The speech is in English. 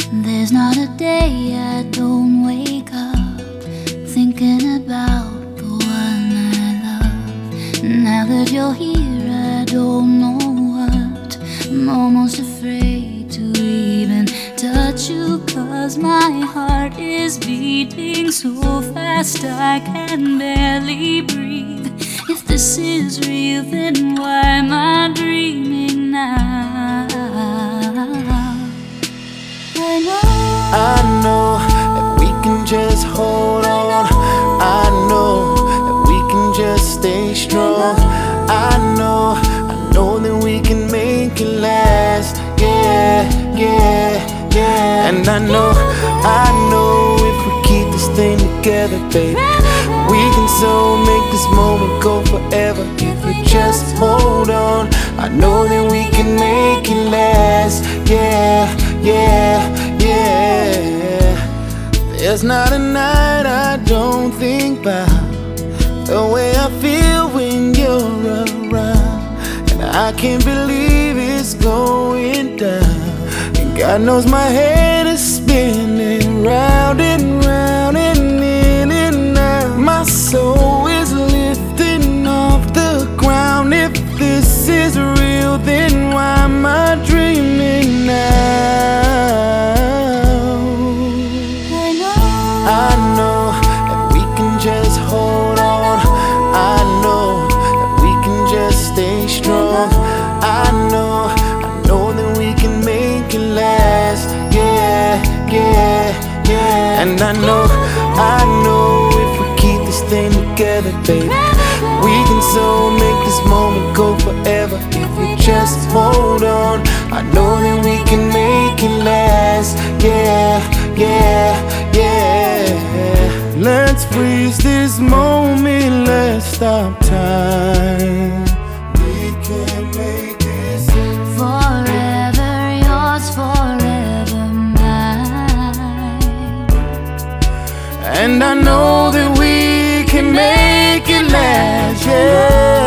There's not a day I don't wake up thinking about the one I love. Now that you're here, I don't know what. I'm almost afraid to even touch you, 'cause my heart is beating so fast I can barely breathe. If this is real, then why am I dreaming now? I know that we can just hold on. I know that we can just stay strong. I know that we can make it last. Yeah, yeah, yeah. And I know if we keep this thing together, baby, we can so make this moment go forever. If we just hold on, I know that we can make it last. Yeah, yeah, yeah. There's not a night I don't think about the way I feel when you're around. And I can't believe it's going down. And God knows my head is spinning round and round and in and out. My soul is lifting off the ground. If this is real, then why am I dreaming now? I know that we can just hold on. I know that we can just stay strong. I know that we can make it last. Yeah, yeah, yeah. And I know if we keep this thing together, baby, we can so make this moment go forever. If we just hold on, I know that we can make it last. Yeah, yeah, yeah. Let's freeze this moment, let's stop time. We can make this forever yours, forever mine. And I know that we can make it last. Yeah.